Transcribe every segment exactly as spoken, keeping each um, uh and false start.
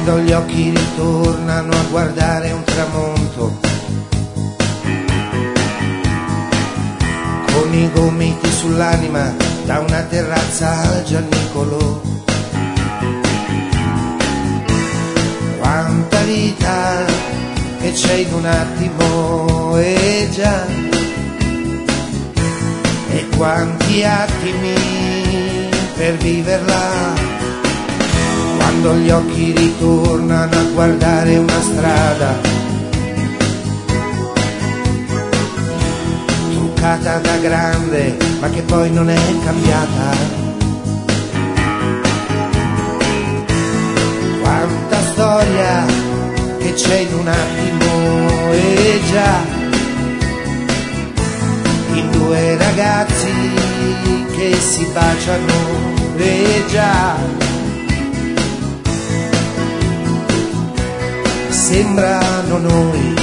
quando gli occhi ritornano a guardare un tramonto, con i gomiti sull'anima da una terrazza al Giannicolò. Quanta vita che c'è in un attimo, e già, e quanti attimi per viverla. Quando gli occhi ritornano a guardare una strada truccata da grande, ma che poi non è cambiata. Quanta storia che c'è in un attimo, e già, in due ragazzi che si baciano, e già, sembrano noi.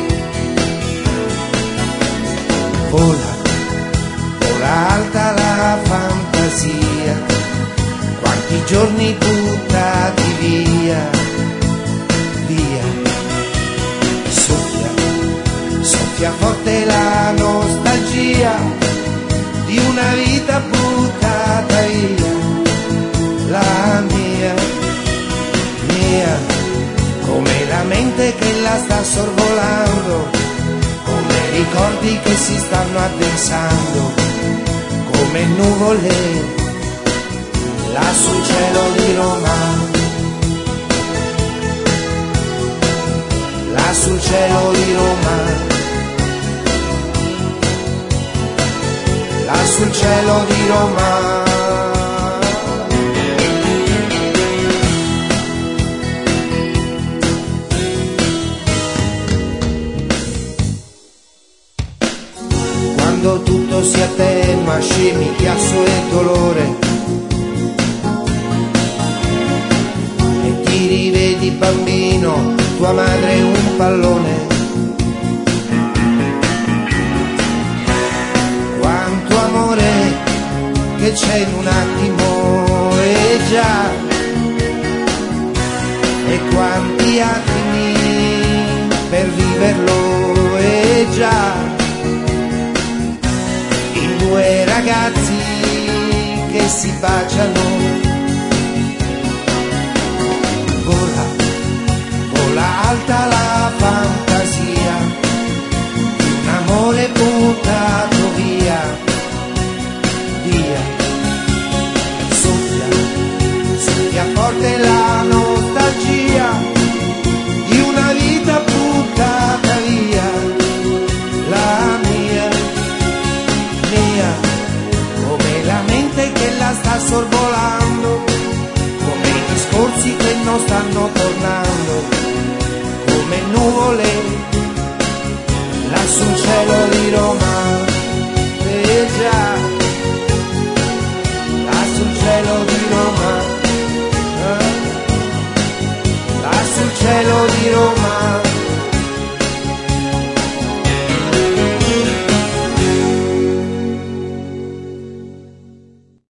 Vola, vola alta la fantasia, quanti giorni buttati via, via. Soffia, soffia forte la nostalgia di una vita buttata via, la mia, mia. Come la mente che la sta sorvolando, come ricordi che si stanno addensando, come nuvole là sul cielo di Roma, là sul cielo di Roma, là sul cielo di Roma. Quando tutto si attenua, scemi, chiasso e dolore, e ti rivedi bambino, tua madre un pallone. Quanto amore che c'è in un attimo, e già, e quanti attimi per viverlo, e già. Due ragazzi che si baciano, vola, vola alta la fantasia di un amore buttato via, via. Soffia, soffia forte la nostalgia di una vita buttata via, la mia, come la mente che la sta sorvolando, come i discorsi che non stanno tornando, come nuvole là sul cielo di Roma, e già, là sul cielo di Roma.